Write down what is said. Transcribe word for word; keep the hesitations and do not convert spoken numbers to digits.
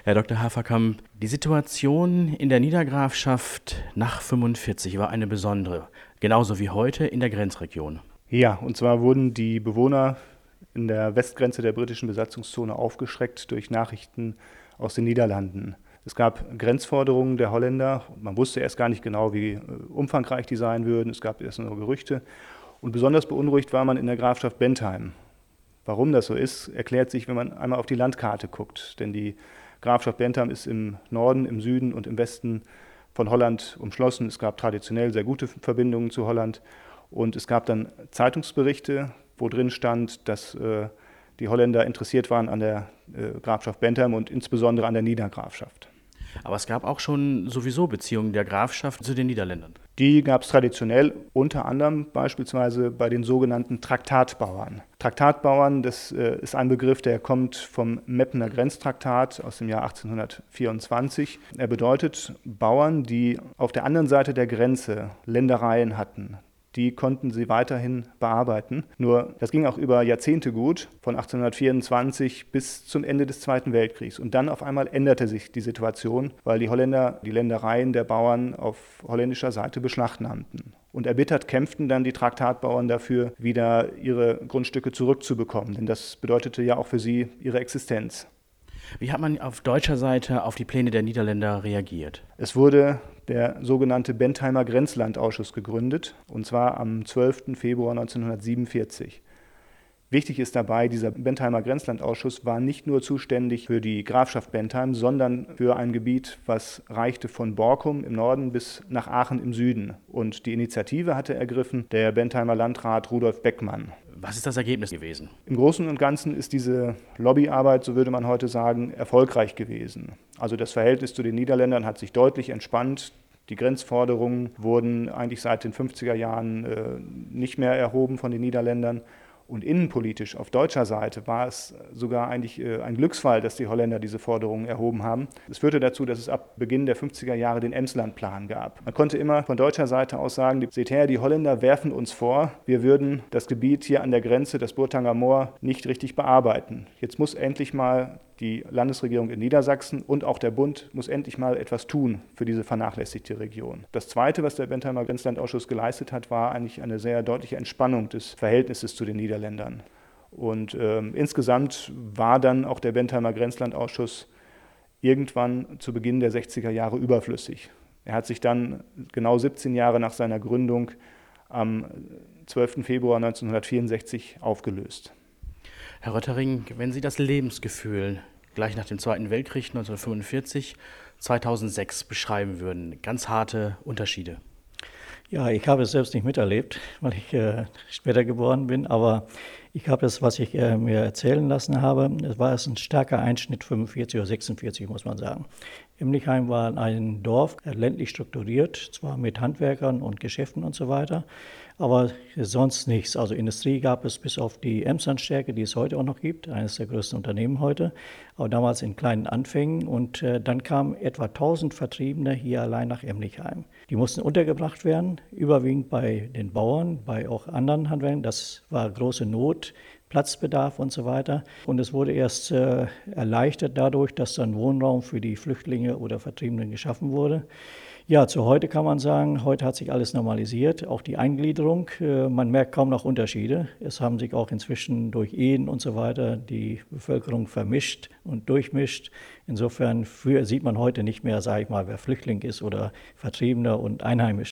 Herr Doktor Haferkamp, die Situation in der Niedergrafschaft nach fünfundvierzig war eine besondere, genauso wie heute in der Grenzregion. Ja, und zwar wurden die Bewohner in der Westgrenze der britischen Besatzungszone aufgeschreckt durch Nachrichten aus den Niederlanden. Es gab Grenzforderungen der Holländer. Man wusste erst gar nicht genau, wie umfangreich die sein würden. Es gab erst nur Gerüchte. Und besonders beunruhigt war man in der Grafschaft Bentheim. Warum das so ist, erklärt sich, wenn man einmal auf die Landkarte guckt. Denn die Grafschaft Bentheim ist im Norden, im Süden und im Westen von Holland umschlossen. Es gab traditionell sehr gute Verbindungen zu Holland. Und es gab dann Zeitungsberichte, wo drin stand, dass äh, die Holländer interessiert waren an der äh, Grafschaft Bentheim und insbesondere an der Niedergrafschaft. Aber es gab auch schon sowieso Beziehungen der Grafschaft zu den Niederländern. Die gab es traditionell, unter anderem beispielsweise bei den sogenannten Traktatbauern. Traktatbauern, das äh, ist ein Begriff, der kommt vom Meppener Grenztraktat aus dem Jahr achtzehnhundertvierundzwanzig. Er bedeutet Bauern, die auf der anderen Seite der Grenze Ländereien hatten. Die konnten sie weiterhin bearbeiten. Nur das ging auch über Jahrzehnte gut, von achtzehnhundertvierundzwanzig bis zum Ende des Zweiten Weltkriegs. Und dann auf einmal änderte sich die Situation, weil die Holländer die Ländereien der Bauern auf holländischer Seite beschlagnahmten. Und erbittert kämpften dann die Traktatbauern dafür, wieder ihre Grundstücke zurückzubekommen. Denn das bedeutete ja auch für sie ihre Existenz. Wie hat man auf deutscher Seite auf die Pläne der Niederländer reagiert? Es wurde der sogenannte Bentheimer Grenzlandausschuss gegründet, und zwar am zwölften Februar neunzehnhundertsiebenundvierzig. Wichtig ist dabei, dieser Bentheimer Grenzlandausschuss war nicht nur zuständig für die Grafschaft Bentheim, sondern für ein Gebiet, was reichte von Borkum im Norden bis nach Aachen im Süden. Und die Initiative hatte ergriffen der Bentheimer Landrat Rudolf Beckmann. Was ist das Ergebnis gewesen? Im Großen und Ganzen ist diese Lobbyarbeit, so würde man heute sagen, erfolgreich gewesen. Also das Verhältnis zu den Niederländern hat sich deutlich entspannt. Die Grenzforderungen wurden eigentlich seit den fünfziger Jahren äh, nicht mehr erhoben von den Niederländern. Und innenpolitisch auf deutscher Seite war es sogar eigentlich äh, ein Glücksfall, dass die Holländer diese Forderungen erhoben haben. Es führte dazu, dass es ab Beginn der fünfziger Jahre den Emslandplan gab. Man konnte immer von deutscher Seite aus sagen, seht her, die Holländer werfen uns vor, wir würden das Gebiet hier an der Grenze, das Burtanger Moor, nicht richtig bearbeiten. Jetzt muss endlich mal die Landesregierung in Niedersachsen und auch der Bund muss endlich mal etwas tun für diese vernachlässigte Region. Das Zweite, was der Bentheimer Grenzlandausschuss geleistet hat, war eigentlich eine sehr deutliche Entspannung des Verhältnisses zu den Niederländern. Und ähm, insgesamt war dann auch der Bentheimer Grenzlandausschuss irgendwann zu Beginn der sechziger Jahre überflüssig. Er hat sich dann genau siebzehn Jahre nach seiner Gründung am zwölften Februar neunzehnhundertvierundsechzig aufgelöst. Herr Röttering, wenn Sie das Lebensgefühl gleich nach dem Zweiten Weltkrieg neunzehnhundertfünfundvierzig, zweitausendsechs beschreiben würden, ganz harte Unterschiede. Ja, ich habe es selbst nicht miterlebt, weil ich äh, später geboren bin, aber ich habe das, was ich äh, mir erzählen lassen habe, es war es ein starker Einschnitt, fünfundvierzig oder sechsundvierzig muss man sagen. Emlichheim war ein Dorf, äh, ländlich strukturiert, zwar mit Handwerkern und Geschäften und so weiter, aber sonst nichts. Also Industrie gab es bis auf die Emslandstärke, die es heute auch noch gibt, eines der größten Unternehmen heute, aber damals in kleinen Anfängen. Und äh, dann kamen etwa tausend Vertriebene hier allein nach Emlichheim. Die mussten untergebracht werden, überwiegend bei den Bauern, bei auch anderen Handwerkern. Das war große Not, Platzbedarf und so weiter. Und es wurde erst äh, erleichtert dadurch, dass dann Wohnraum für die Flüchtlinge oder Vertriebenen geschaffen wurde. Ja, zu heute kann man sagen, heute hat sich alles normalisiert, auch die Eingliederung. Äh, man merkt kaum noch Unterschiede. Es haben sich auch inzwischen durch Ehen und so weiter die Bevölkerung vermischt und durchmischt. Insofern für, sieht man heute nicht mehr, sage ich mal, wer Flüchtling ist oder Vertriebener und Einheimisch.